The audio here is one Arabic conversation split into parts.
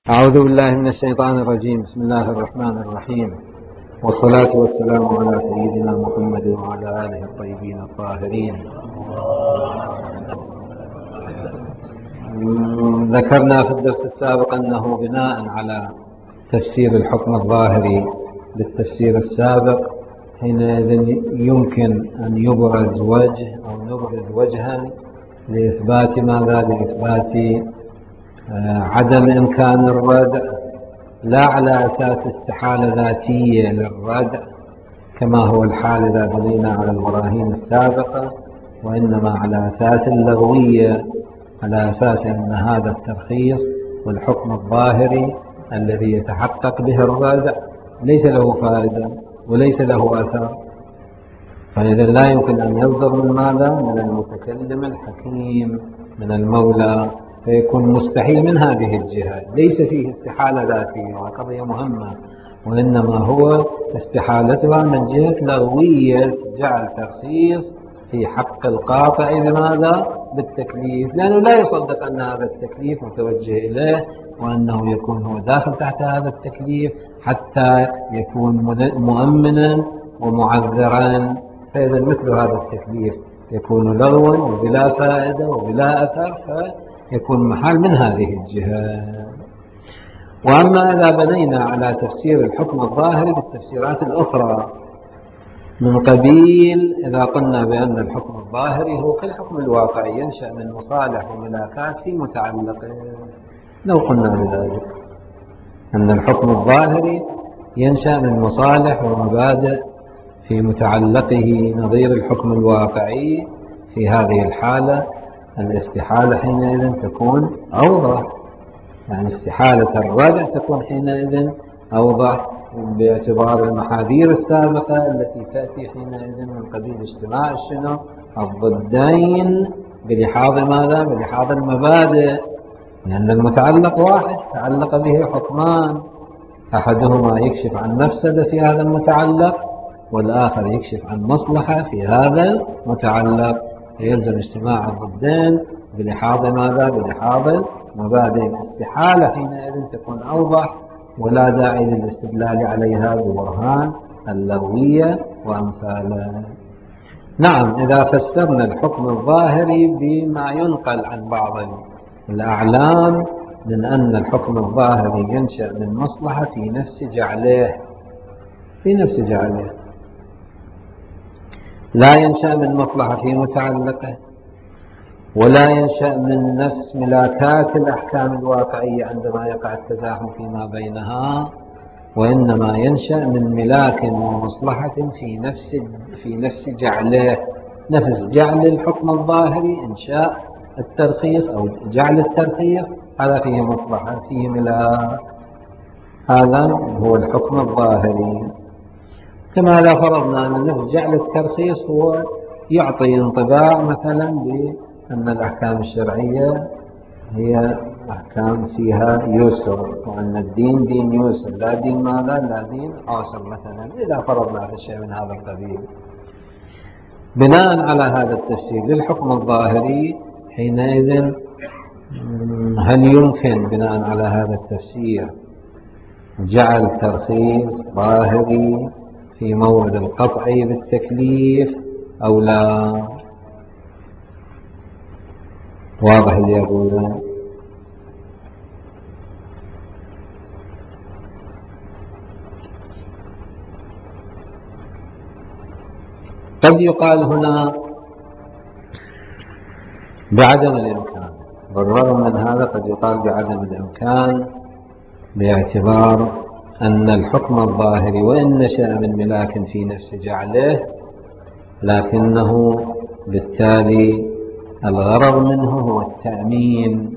أعوذ بالله من الشيطان الرجيم. بسم الله الرحمن الرحيم، والصلاة والسلام على سيدنا محمد وعلى آله الطيبين الطاهرين. ذكرنا في الدرس السابق أنه بناء على تفسير الحكم الظاهري بالتفسير السابق حينئذ يمكن أن يبرز وجه أو نبرز وجها لإثبات ماذا؟ لإثبات عدم إمكان الردع، لا على أساس استحالة ذاتية للردع كما هو الحال إذا بنينا على البراهين السابقة، وإنما على أساس اللغوية، على أساس أن هذا الترخيص والحكم الظاهري الذي يتحقق به الردع ليس له فائدة وليس له أثر، فإذا لا يمكن أن يصدر من ماذا؟ من المتكلم الحكيم، من المولى، فيكون مستحيل من هذه الجهة. ليس فيه استحالة ذاتية، وقضية مهمة، وإنما هو استحالتها من جهة لغوية جعل ترخيص في حق القاطع بماذا؟ بالتكليف، لأنه لا يصدق أن هذا التكليف متوجه إليه وأنه يكون هو داخل تحت هذا التكليف حتى يكون مؤمنا ومعذرا. فإذا مثل هذا التكليف يكون لغوا وبلا فائدة وبلا أثر، فيكون محال من هذه الجهة. وأما إذا بنينا على تفسير الحكم الظاهري بالتفسيرات الأخرى من قبيل إذا قلنا بأن الحكم الظاهري هو كالحكم الواقعي ينشأ من مصالح وملاكات في متعلقه، لو قلنا بذلك أن الحكم الظاهري ينشأ من مصالح ومبادئ في متعلقه نظير الحكم الواقعي، في هذه الحالة الاستحالة حينئذ تكون أوضح، يعني استحالة الردع تكون حينئذ أوضح باعتبار المحاذير السابقة التي تأتي حينئذ من قبيل اجتماع الضدين بلحاظ ماذا؟ بلحاظ المبادئ، لأن المتعلق واحد تعلق به حكمان، أحدهما يكشف عن مفسدة في هذا المتعلق والآخر يكشف عن مصلحة في هذا المتعلق، يلزم اجتماع الضدين بلحاظ ماذا؟ بلحاظ مبادئ الاستحالة حينئذ تكون أوضح، ولا داعي للاستدلال عليها ببرهان اللغوية وأمثالها. نعم، إذا فسرنا الحكم الظاهري بما ينقل عن بعض الأعلام من أن الحكم الظاهري ينشأ من مصلحة في نفس جعله، لا ينشأ من مصلحة في متعلقه، ولا ينشأ من نفس ملاكات الأحكام الواقعية عندما يقع التزاحم فيما بينها، وإنما ينشأ من ملاك ومصلحة في نفس جعله، نفس جعل الحكم الظاهري إنشاء الترخيص أو جعل الترخيص، هذا فيه مصلحة فيه ملاك، هذا هو الحكم الظاهري. كما لا فرضنا أن نفس جعل الترخيص هو يعطي انطباع مثلا بأن الأحكام الشرعية هي أحكام فيها يسر، وأن الدين دين يسر، لا دين ماذا؟ لا دين عسر مثلا، إذا فرضنا في شيء من هذا القبيل. بناء على هذا التفسير للحكم الظاهري حينئذ هل يمكن بناء على هذا التفسير جعل ترخيص ظاهري في مورد القطع بالتكليف أو لا؟ واضح اللي يقوله؟ قد يقال هنا بعدم الإمكان، بالرغم من هذا قد يقال بعدم الإمكان، باعتبار أن الحكم الظاهري وإن نشأ من ملاك في نفس جعله، لكنه بالتالي الغرض منه هو التأمين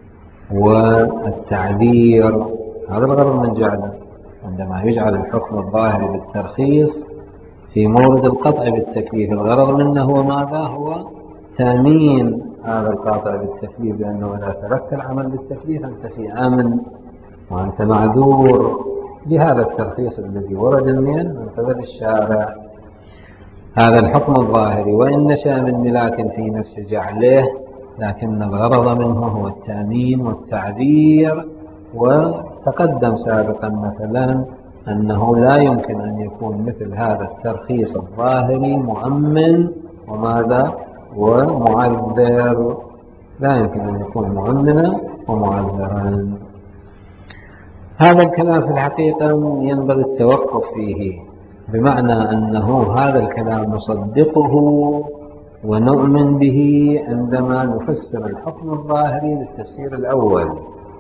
والتعذير، هذا الغرض من جعله. عندما يجعل الحكم الظاهري بالترخيص في مورد القطع بالتكليف، الغرض منه هو ماذا؟ هو تأمين هذا القاطع بالتكليف، لأنه إذا تركت العمل بالتكليف أنت في أمن وأنت معذور بهذا الترخيص الذي ورد من قبل الشارع. هذا الحكم الظاهري وإن نشأ من ملاك في نفس جعله، لكن الغرض منه هو التأمين والتعذير وتقدم سابقا مثلا أنه لا يمكن أن يكون مثل هذا الترخيص الظاهري مؤمن وماذا ومعذر، لا يمكن أن يكون مؤمنا ومعذرا. هذا الكلام في الحقيقة ينبغي التوقف فيه، بمعنى أنه هذا الكلام نصدقه ونؤمن به عندما نفسر الحكم الظاهري بالتفسير الأول.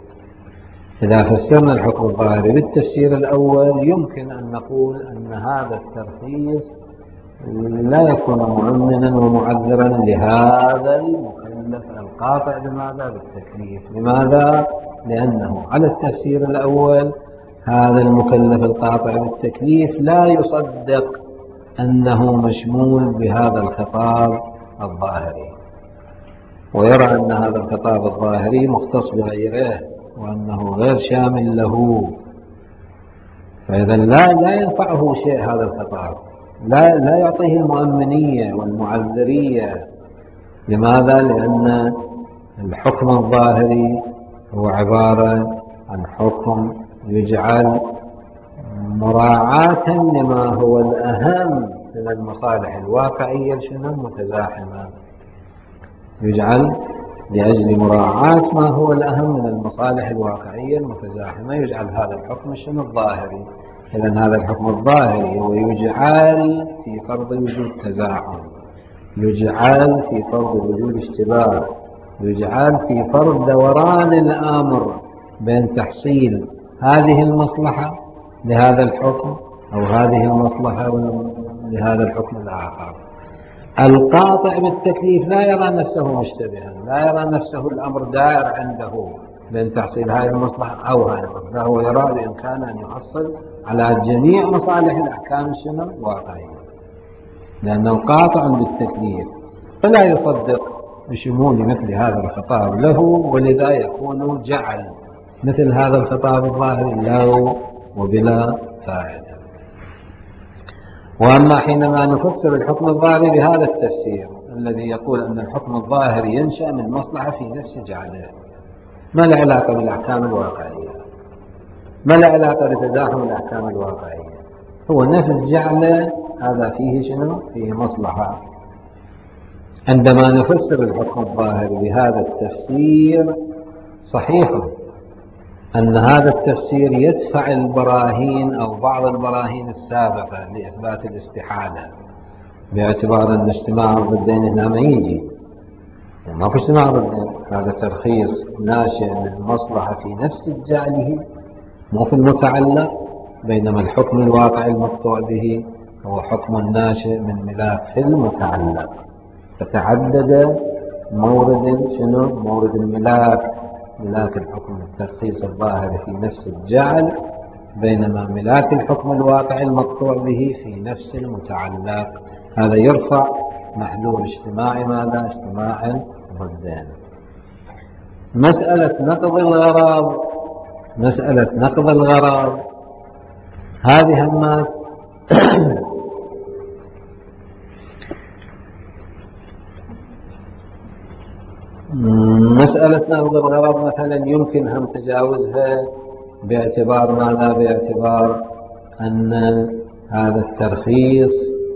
إذا فسرنا الحكم الظاهري بالتفسير الأول يمكن أن نقول أن هذا الترخيص لا يكون مؤمنا ومعذرا لهذا المكلف القاطع بماذا بالتكليف. لماذا؟ لأنه على التفسير الأول هذا المكلف القاطع بالتكليف لا يصدق أنه مشمول بهذا الخطاب الظاهري، ويرى أن هذا الخطاب الظاهري مختص بغيره وأنه غير شامل له، فإذا لا ينفعه شيء هذا الخطاب، لا يعطيه المؤمنية والمعذرية. لماذا؟ لأن الحكم الظاهري هو عبارة عن حكم يجعل مراعاة لما هو الأهم من المصالح الواقعية متزاحمة، يجعل لأجل مراعاة ما هو الأهم من المصالح الواقعية المتزاحمة يجعل هذا الحكم الظاهري. إذن هذا الحكم الظاهري هو يجعل في فرض وجود تزاحم، يجعل في فرض وجود اشتباه، يجعل في فرض دوران الأمر بين تحصيل هذه المصلحة لهذا الحكم أو هذه المصلحة لهذا الحكم الآخر. القاطع بالتكليف لا يرى نفسه مشتبها، لا يرى نفسه الأمر دائر عنده بين تحصيل هذه المصلحة أو هذه المصلحة، هو يرى بإمكانه أن يحصل على جميع مصالح الأحكام الواقعية، لأنه قاطع بالتكليف، فلا يصدق بشمول مثل هذا الخطاب له، ولذا يكون جعل مثل هذا الخطاب الظاهري له وبلا فائدة. وأما حينما نفسر الحكم الظاهري بهذا التفسير الذي يقول أن الحكم الظاهري ينشأ من مصلحة في نفس جعله، ما له علاقة بالأحكام الواقعية، ما له علاقة بتزاحم الأحكام الواقعية، هو نفس جعله هذا فيه فيه مصلحة. عندما نفسر الحكم الظاهري بهذا التفسير صحيح أن هذا التفسير يدفع البراهين أو بعض البراهين السابقة لإثبات الاستحالة، باعتبار أن اجتماع الضدين هنا ما يجي، ما في اجتماع ضدين، هذا ترخيص ناشئ من مصلحة في نفس جعله مو في المتعلق، بينما الحكم الواقع المقطوع به هو حكم ناشئ من ملاك في المتعلق، فتعدد مورد الملاك، ملاك الحكم الترخيص الظاهر في نفس الجعل، بينما ملاك الحكم الواقع المقطوع به في نفس المتعلق. هذا يرفع محذور اجتماع ماذا؟ اجتماع الضدين. مسألة نقض الغرض هذه همات مسألة نقض الغرض مثلا يمكن هم تجاوزها باعتبار ماذا؟ باعتبار أن هذا الترخيص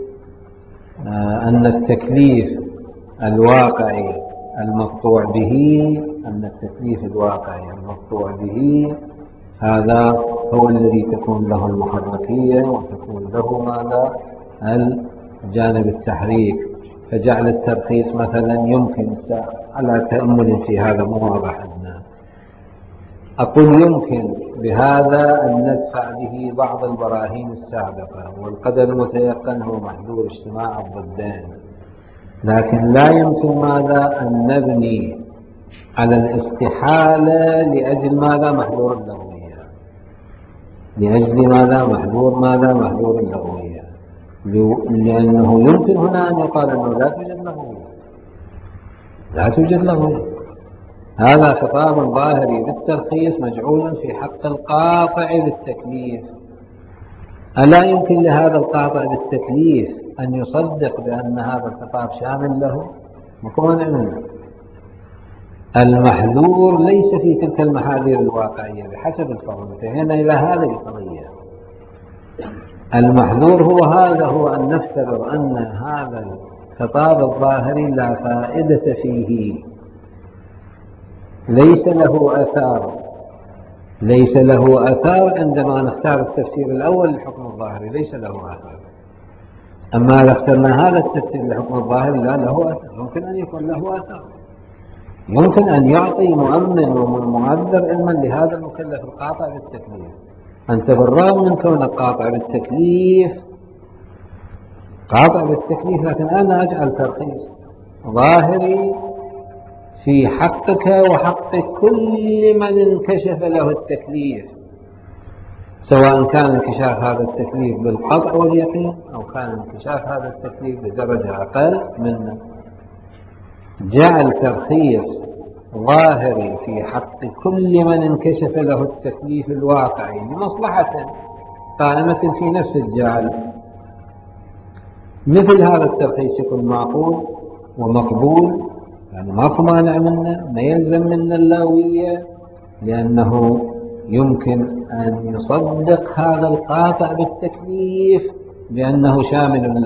أن التكليف الواقعي المقطوع به هذا هو الذي تكون له المحركية وتكون له ماذا؟ الجانب التحريك، فجعل الترخيص مثلا يمكن على تأمل في هذا مو واضح لنا، أقول يمكن بهذا أن ندفع به بعض البراهين السابقة، والقدر المتيقن هو محذور اجتماع الضدين، لكن لا يمكن ماذا؟ أن نبني على الاستحالة لأجل ماذا؟ محذور اللغوية، لأجل ماذا؟ محذور اللغوية، لأنه يمكن هنا أن يقال أنه لا توجد لغوية. هذا خطاب ظاهري بالترخيص مجعول في حق القاطع بالتكليف، ألا يمكن لهذا القاطع بالتكليف أن يصدق بأن هذا الخطاب شامل له؟ مكون منه. المحذور ليس في تلك المحاذير الواقعية بحسب الفرض. انتهينا إلى هذه القضية. المحذور هو هذا، هو أن نفترض أن هذا الخطاب الظاهري لا فائدة فيه، ليس له أثار عندما نختار التفسير الأول للحكم الظاهري، ليس له أثار. أما إذا اخترنا هذا التفسير للحكم الظاهري لا له أثر، يمكن أن يكون له أثر، يمكن أن يعطي مؤمن ومعذر علما لهذا المكلف القاطع بالتكليف. أنت بالرغم من كونك قاطع بالتكليف لكن أنا أجعل ترخيص ظاهري في حقك وحق كل من انكشف له التكليف، سواء كان انكشاف هذا التكليف بالقطع واليقين أو كان انكشاف هذا التكليف بدرجة أقل منه. جعل ترخيص ظاهري في حق كل من انكشف له التكليف الواقعي لمصلحة قائمة في نفس الجعل. مثل هذا الترخيص يكون معقول ومقبول، يعني ماكو مانع منه، ما يلزم منا اللاوية، لأنه يمكن أن يصدق هذا القاطع بالتكليف بأنه شامل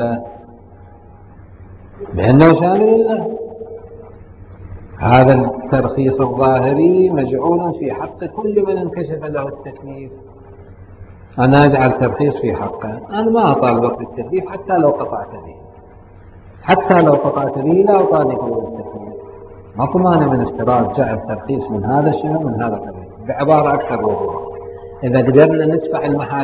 له. هذا الترخيص الظاهري مجعول في حق كل من انكشف له التكليف. أنا أجعل ترخيص في حقه، أنا ما أطالبك بالتكليف حتى لو قطعت به لا أطالبك بالتكليف. ماكو مانع من افتراض جعل ترخيص من هذا الشيء ومن هذا القبيل. بعبارة أكثر وضوح، إذا قدرنا ندفع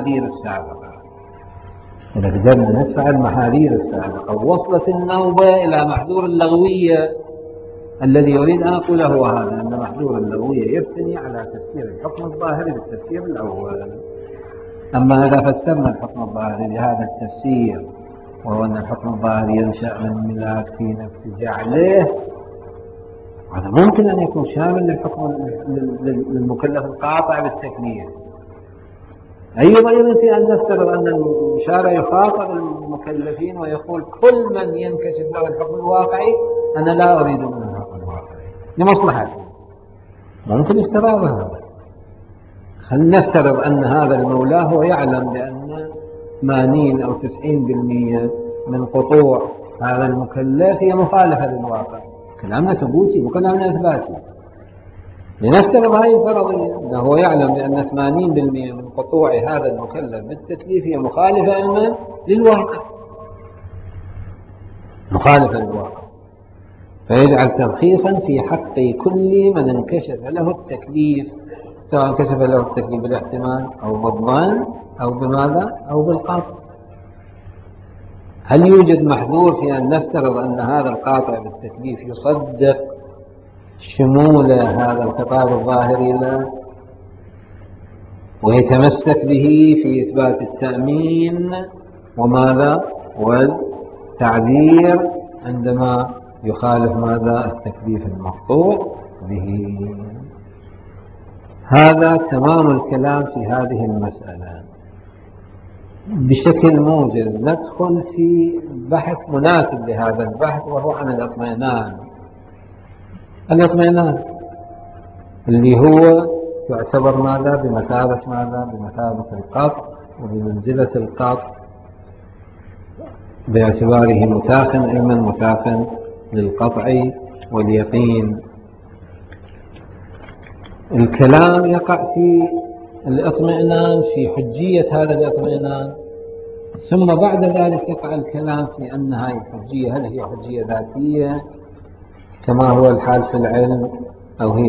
المحاذير السابقة ووصلت النوبة إلى محذور اللغوية، الذي يريد أن أقوله هو هذا، أن محذور اللغوية يبتني على تفسير الحكم الظاهري بالتفسير الأول. أما إذا فسرنا الحكم الظاهري بهذا التفسير، وهو أن الحكم الظاهري ينشأ من ملاك في نفس جعله، هذا ممكن أن يكون شامل للمكلف القاطع بالتكليف. أيضا يمكن أن نفترض أن الشارع يخاطب المكلفين ويقول كل من ينكشف له الحكم الواقعي أنا لا أريد منه الحكم الواقعي لمصلحته، ممكن افتراض هذا. خلينا نفترض أن هذا المولى هو يعلم بأن 80 أو 90% من قطوع هذا المكلف هي مخالفة للواقع. كلامنا ثبوتي وكلامنا إثباتي. لنفترض هذه الفرضية، أنه هو يعلم بأن 80% من قطوع هذا المكلف بالتكليف هي مخالفة للواقع، فيجعل ترخيصا في حق كل من انكشف له التكليف، سواء انكشف له التكليف بالاحتمال أو بالظن أو بماذا أو بالقطع. هل يوجد محذور في أن نفترض أن هذا القاطع بالتكليف يصدق شمول هذا الخطاب الظاهري له ويتمسك به في إثبات التأمين وماذا والتعذير عندما يخالف ماذا التكليف المقطوع به؟ هذا تمام الكلام في هذه المسألة. بشكل موجز ندخل في بحث مناسب لهذا البحث، وهو عن الاطمئنان اللي هو يعتبر ماذا بمثابة القطع وبمنزلة القطع، باعتباره متاخٍ علما متاخٍ للقطع واليقين. الكلام يقع في الاطمئنان، في حجية هذا الاطمئنان، ثم بعد ذلك يقع الكلام في أن هذه الحجية هل هي حجية ذاتية كما هو الحال في العلم، أو هي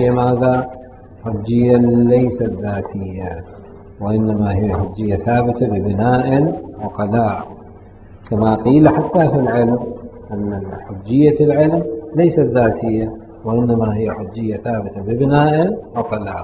حجية ليست ذاتية، وإنما هي حجية ثابتة ببناء وقلاع، كما قيل حتى في العلم أن حجية العلم ليست ذاتية وإنما هي حجية ثابتة ببناء وقلاع.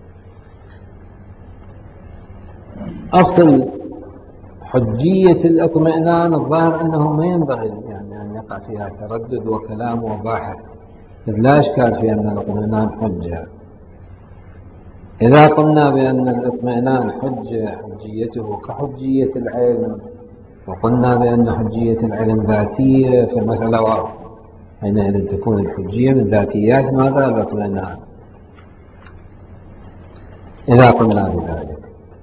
أصل حجية الاطمئنان الظاهر أنه ما ينبغي أن يقع فيها تردد وكلام وباحث، إذ لا إشكال في أن الاطمئنان حجة. إذا قلنا بأن الاطمئنان حجيته كحجية العلم، وقلنا بأن حجية العلم ذاتية، فالمسألة واضحة. حينئذ تكون الحجية من ذاتيات ماذا؟ الاطمئنان، إذا قلنا بذلك.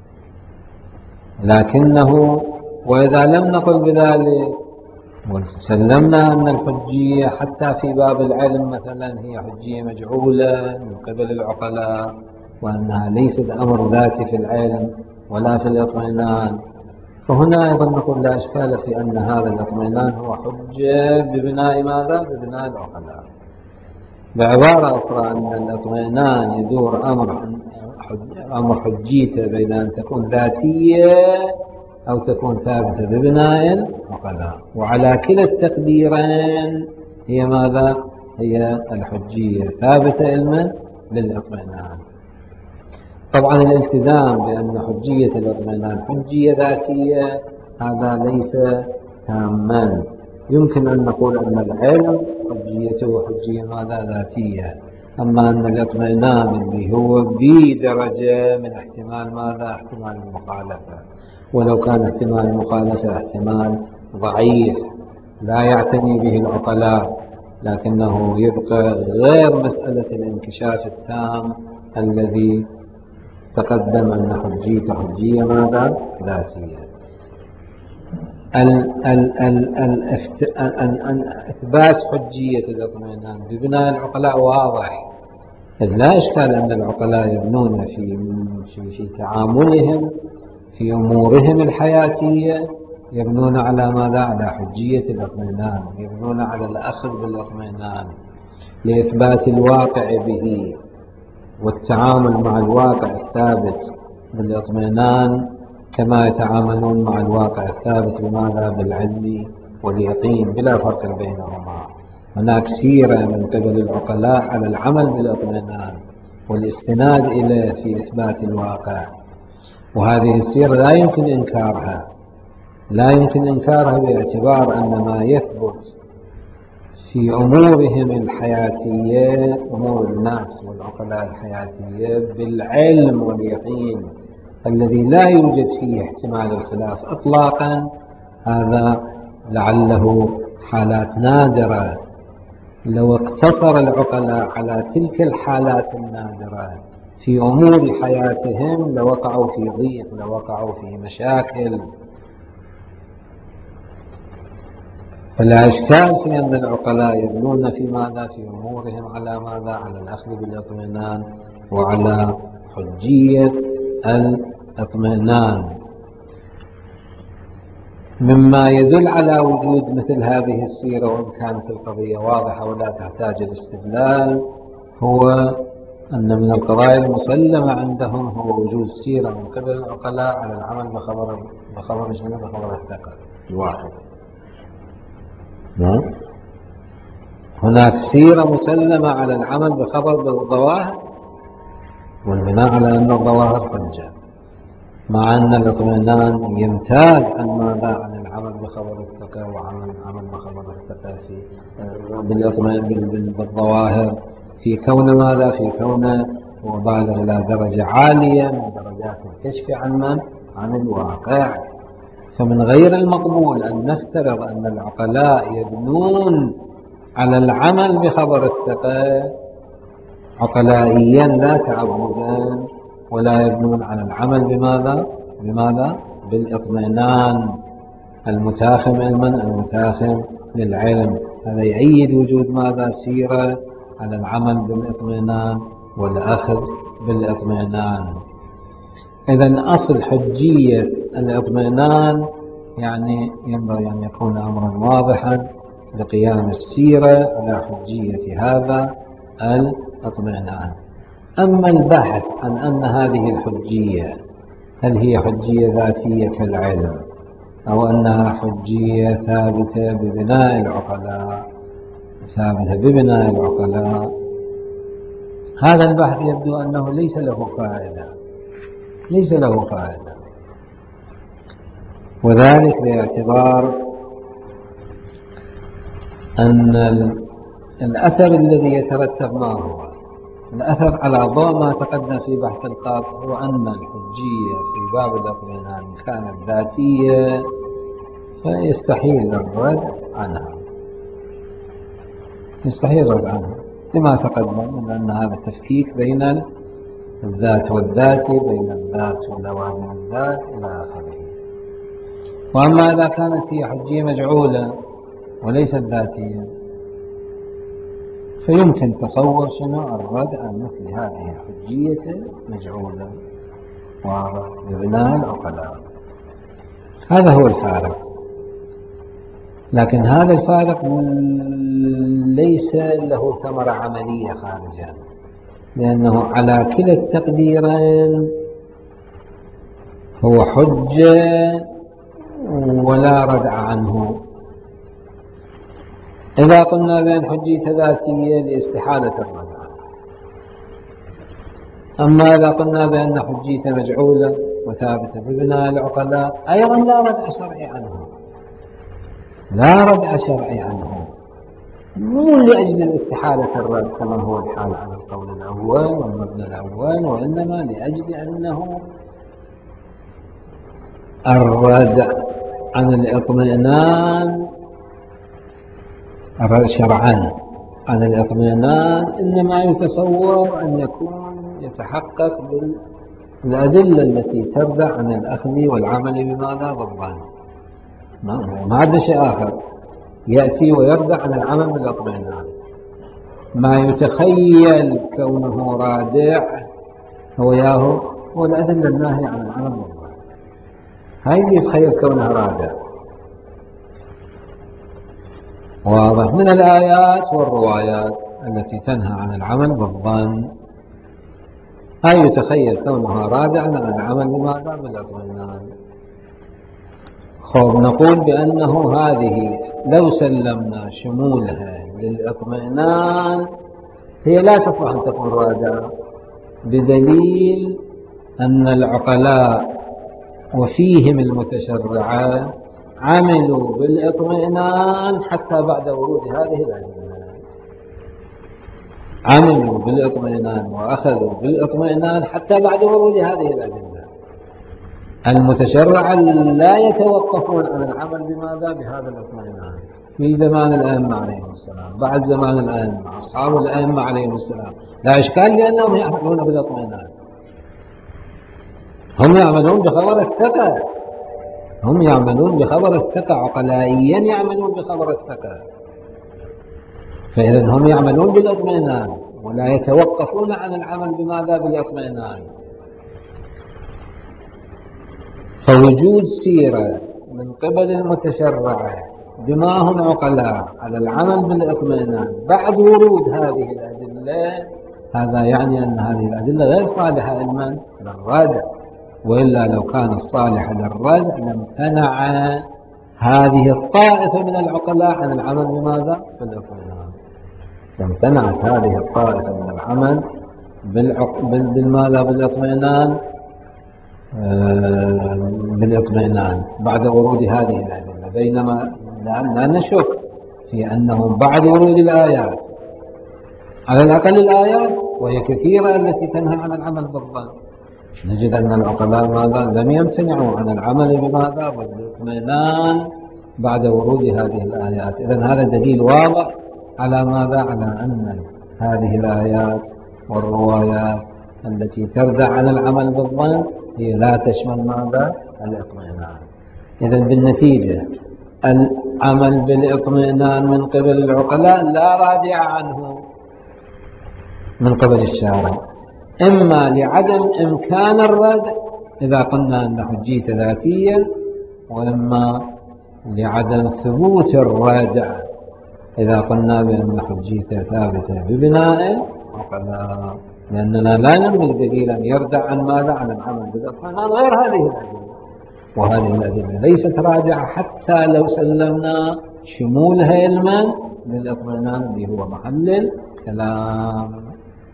لكنه وإذا لم نقل بذلك وسلمنا أن الحجية حتى في باب العلم مثلا هي حجية مجعولة من قبل العقلاء، وأنها ليست أمر ذاتي في العلم ولا في الاطمئنان، فهنا أيضا نقول لا إشكال في أن هذا الاطمئنان هو حجة ببناء ماذا؟ ببناء العقلاء. بعبارة أخرى أن الاطمئنان يدور أمر حجيته بين أن تكون ذاتية أو تكون ثابتة ببناء العقلاء، وعلى كلا التقديرين هي ماذا؟ هي الحجية ثابتة علما للاطمئنان. طبعا الالتزام بأن حجية الاطمئنان حجية ذاتية هذا ليس تاما. يمكن أن نقول أن العلم حجيته حجية ماذا؟ ذاتية، أما أن الاطمئنان اللي هو بدرجة من احتمال ماذا؟ احتمال المخالفة، ولو كان احتمال المخالفة احتمال ضعيف لا يعتني به العقلاء، لكنه يبقى غير مسألة الانكشاف التام الذي تقدم أن حجيته حجية ماذا؟ ذاتية. إثبات حجية الاطمئنان ببناء العقلاء واضح، إذ لا إشكال أن العقلاء يبنون في تعاملهم في أمورهم الحياتية يبنون على ماذا؟ على حجية الاطمئنان، يبنون على الأخذ بالاطمئنان لإثبات الواقع به والتعامل مع الواقع الثابت بالاطمئنان كما يتعاملون مع الواقع الثابت بماذا؟ بالعلم واليقين بلا فرق بينهما. هناك سيرة من قبل العقلاء على العمل بالاطمئنان والاستناد إليه في إثبات الواقع، وهذه السيرة لا يمكن إنكارها باعتبار أن ما يثبت في أمورهم الحياتية أمور الناس والعقلاء الحياتية بالعلم واليقين الذي لا يوجد فيه احتمال الخلاف إطلاقا، هذا لعله حالات نادرة. لو اقتصر العقلاء على تلك الحالات النادرة في أمور حياتهم لوقعوا في ضيق، لوقعوا في مشاكل. فلا إشكال في أن العقلاء يبنون في ماذا؟ في أمورهم على ماذا؟ على الأخذ بالاطمئنان وعلى حجية الاطمئنان، مما يدل على وجود مثل هذه السيرة. وإن كانت القضية واضحة ولا تحتاج الاستدلال، هو أن من القضايا المسلمة عندهم هو وجود سيرة من قبل العقلاء على العمل بخبر الثقة الواحد. هناك سيرة مسلمة على العمل بخبر بالظواهر والبناء على أن الظواهر حجة، مع أن الاطمئنان يمتاز عن ماذا؟ عن العمل بخبر الثقة وعمل بخبر الثقة في بالظواهر في كون ماذا؟ في كون وبالغ إلى درجة عالية من درجات الكشف عن الواقع. فمن غير المقبول أن نفترض أن العقلاء يبنون على العمل بخبر الثقة عقلائيا لا تعبدا، ولا يبنون على العمل بماذا؟ بالاطمئنان المتاخم علما المتاخم للعلم. هذا يؤيد وجود ماذا؟ سيرة على العمل بالاطمئنان والأخذ بالاطمئنان. إذن أصل حجية الاطمئنان يعني ينبغي أن يكون أمرا واضحا لقيام السيرة على حجية هذا الاطمئنان. أما البحث عن أن هذه الحجية هل هي حجية ذاتية كالعلم أو أنها حجية ثابتة ببناء العقلاء، هذا البحث يبدو أنه ليس له فائدة، وذلك باعتبار أن الأثر الذي يترتب ما هو الأثر على ضوء ما تقدم في بحث القاضي، هو أن الحجية في باب الاطمئنان كانت ذاتية فيستحيل الرد عنها. يستحيل الرد عنه لما تقدم من أن هذا تفكيك بين الذات والذاتي، بين الذات ولوازم الذات إلى آخره. وأما إذا كانت هي حجية مجعولة وليست ذاتية فيمكن تصور شنو الرد عن مثل هذه الحجية مجعولة واضح ببناء العقلاء. هذا هو الفارق. لكن هذا الفارق ليس له ثمرة عملية خارجا، لأنه على كلا التقديرين هو حجة ولا ردع عنه. إذا قلنا بأن حجية ذاتية لاستحالة الردع، أما إذا قلنا بأن حجية مجعولة وثابتة ببناء العقلاء أيضا لا ردع شرعي عنه، لا ردع شرعي عنه، مو لأجل الاستحالة الرد كما هو الحال على القول الأول والمبنى الأول، وإنما لأجل أنه الردع عن الاطمئنان شرعا عن الاطمئنان إنما يتصور أن يكون يتحقق بالأدلة التي تردع عن الأخذ والعمل بماذا بالظن، ما عاد شيء آخر يأتي ويردع عن العمل بالاطمئنان. ما يتخيل كونه رادع هو الأدلة الناهية عن العمل بالظن، هاي اللي يتخيل كونه رادع. واضح من الآيات والروايات التي تنهى عن العمل بالظن، هاي يتخيل كونها رادع عن العمل بماذا بالاطمئنان. نقول بأنه هذه لو سلمنا شمولها للاطمئنان هي لا تصلح أن تكون رادعة، بدليل أن العقلاء وفيهم المتشرعة عملوا بالاطمئنان حتى بعد ورود هذه الأدلة، عملوا بالاطمئنان وأخذوا بالاطمئنان حتى بعد ورود هذه الأدلة. المتشرعة لا يتوقفون عن العمل بماذا بهذا الاطمئنان في زمان الأئمة عليهم السلام، بعد زمان الأئمة أصحاب الأئمة عليهم السلام، لا إشكال لأنهم يعملون بالاطمئنان، هم يعملون بخبر الثقة، هم يعملون بخبر الثقة، عقلائيا يعملون بخبر الثقة، فإذا هم يعملون بالاطمئنان ولا يتوقفون عن العمل بماذا بالاطمئنان. فوجود سيرة من قبل المتشرعة بما هم عقلاء على العمل بالاطمئنان بعد ورود هذه الأدلة، هذا يعني أن هذه الأدلة غير صالحة علما للردع، وإلا لو كانت صالحة للردع لامتنع هذه الطائفة من العقلاء عن العمل بماذا بالاطمئنان، لامتنعت هذه الطائفة من العمل بالماذا بالاطمئنان بعد ورود هذه الأدلة، بينما لا نشك في أنهم بعد ورود الآيات، على الأقل الآيات وهي كثيرة التي تنهى عن العمل بالظن، نجد أن العقلاء ماذا لم يمتنعوا عن العمل بماذا بالاطمئنان بعد ورود هذه الآيات. إذن هذا دليل واضح على ماذا؟ على أن هذه الآيات والروايات التي تردع عن العمل بالظن هي لا تشمل ماذا؟ الاطمئنان. إذن بالنتيجة العمل بالاطمئنان من قبل العقلاء لا رادع عنه من قبل الشارع، إما لعدم إمكان الردع إذا قلنا أن حجية ذاتية، وإما لعدم ثبوت الردع إذا قلنا بأن حجية ثابتة ببناء العقلاء، لأننا لا نملك دليلا يردع عن ماذا؟ عن العمل بالاطمئنان غير هذه الأدلة، وهذه الأدلة ليست راجعة حتى لو سلمنا شمولها علما للاطمئنان اللي هو محل الكلام.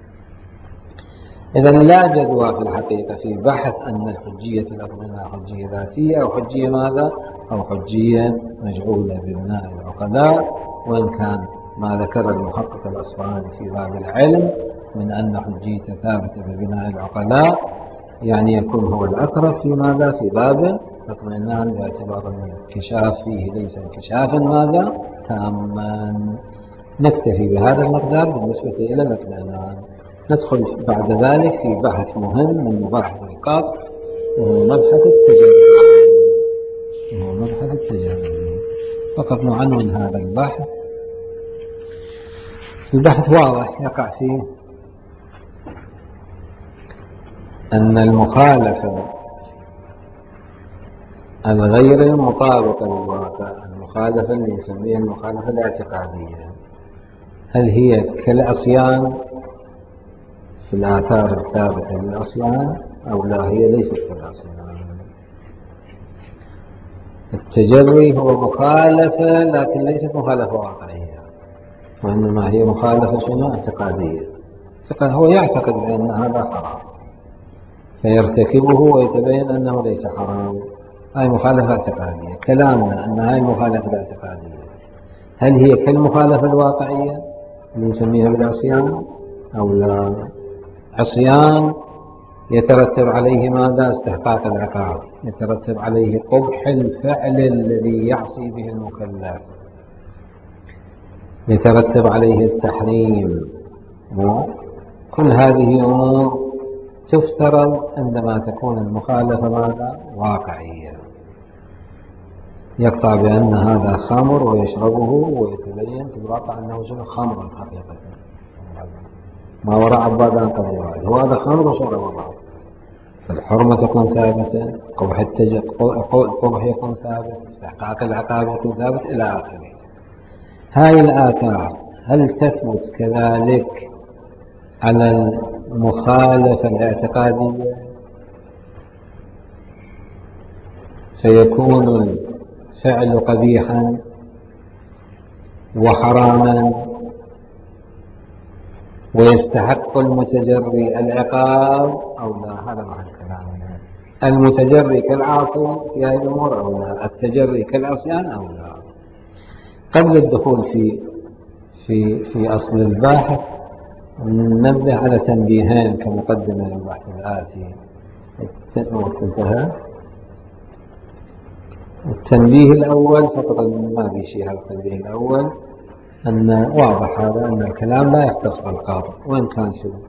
إذن لا جدوى في الحقيقة في بحث أن الحجية الاطمئنان حجية ذاتية أو حجية ماذا؟ أو حجية مجعولة ببناء العقلاء، وإن كان ما ذكر المحقق الأصفهاني في باب العلم من أن حجية ثابتة ببناء العقلاء يعني يكون هو الأقرب في ماذا؟ في باب الاطمئنان، باعتبار أن الانكشاف فيه ليس انكشافا ماذا؟ تاما. نكتفي بهذا المقدار بالنسبة إلى الاطمئنان. ندخل بعد ذلك في بحث مهم من مباحث القطع، وهو مبحث التجري. فقط نعنون هذا البحث. البحث واضح يقع فيه أن المخالفة الغير المطابقة للواقع، المخالفة اللي يسميها المخالفة الاعتقادية، هل هي كالعصيان في الآثار الثابتة للعصيان أو لا، هي ليست كالعصيان. التجري هو مخالفة لكن ليست مخالفة واقعية، وإنما هي مخالفة شنو؟ اعتقادية. هو يعتقد بأن هذا حرام فيرتكبه ويتبين أنه ليس حرام، هاي مخالفة اعتقادية. كلامنا أن هاي مخالفة اعتقادية هل هي كالمخالفة الواقعية اللي نسميها بالعصيان أو لا؟ عصيان يترتب عليه ماذا؟ استحقاق العقاب، يترتب عليه قبح الفعل الذي يعصي به المكلف، يترتب عليه التحريم. كل هذه أمور تفترض عندما تكون المخالفة ماذا؟ واقعية. يقطع بأن هذا خمر ويشربه ويتبين في الواقع أنه شنو؟ خمر حقيقة، ما وراء عبادان قد يراد هو هذا خمر وشرب بعض، فالحرمة تكون ثابتة، القبح يكون ثابت، استحقاق العقاب يكون ثابت إلى آخره. هاي الآثار هل تثبت كذلك على المخالفة الاعتقادية فيكون الفعل قبيحا وحراما ويستحق المتجري العقاب أو لا؟ هذا معنى كلامنا. المتجري كالعاصي في هذه الأمور أو لا؟ التجري كالعصيان أو لا؟ قبل الدخول في أصل الباحث ننبه على تنبيهين كمقدمة للبحث الآتي. الوقت انتهى. التنبيه الأول فقط ما بيشير على التنبيه الأول أن واضح هذا أن الكلام لا يختص بالقاضي، وإن كان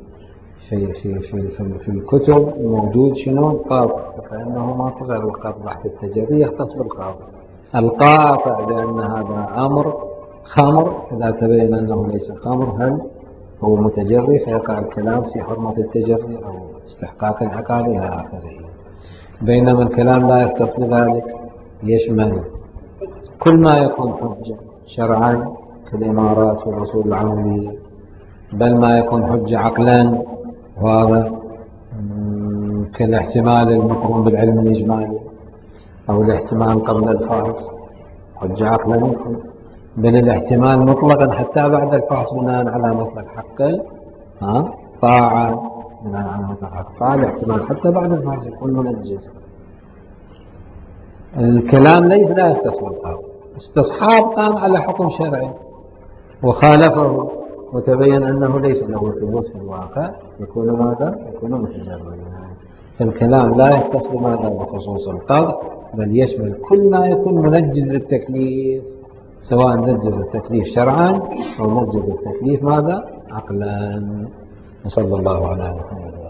في الكتب موجود شنو؟ القاضي، فإنه ما غير القاضي بحث التجري يختص بالقاضي. القاطع بأن هذا أمر خمر إذا تبين أنه ليس خمر هل هو متجري، فيقع الكلام في حرمة التجري أو استحقاق العقاب إلى آخره. بينما الكلام لا يختص بذلك، يشمل كل ما يكون حجة شرعا كالإمارات والأصول العملية، بل ما يكون حجة عقلا، وهذا كالاحتمال المقرون بالعلم الإجمالي أو الاحتمال قبل الفحص، حجة عقلا يمكن، بل الاحتمال مطلقا حتى بعد الفحص بناء على مصلحة حقه طاعة، بناء على مصلحة حقه الاحتمال حتى بعد الفحص يكون منجز. الكلام ليس لا يختص بالقاضي. استصحاب قام على حكم شرعي وخالفه وتبين أنه ليس له ثبوت في الواقع، يكون ماذا؟ يكون متجريا. فالكلام لا يختص بماذا؟ بخصوص القاضي، بل يشمل كل ما يكون منجز للتكليف، سواء نجز التكليف شرعا أو نجز التكليف ماذا؟ عقلا. صلى الله على محمد.